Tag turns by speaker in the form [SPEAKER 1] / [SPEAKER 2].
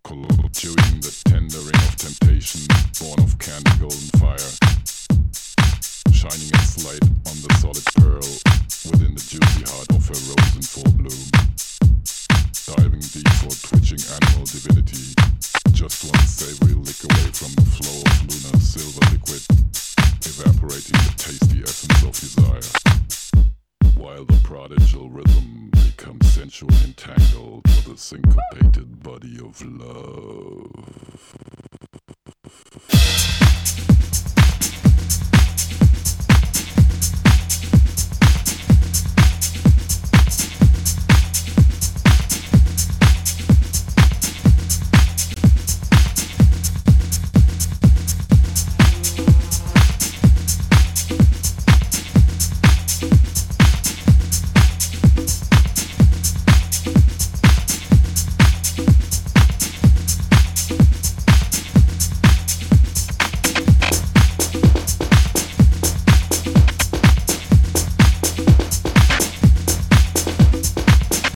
[SPEAKER 1] oracle, chewing the tendering of temptation, born of candy golden fire, shining its light on the solid pearl within the juicy heart of her rose in full bloom. Diving deep for twitching animal divinity, just one savory lick away from the flow of lunar silver liquid, evaporating the tasty essence of desire, while the prodigal rhythm becomes sensual entangled with the syncopated body of love.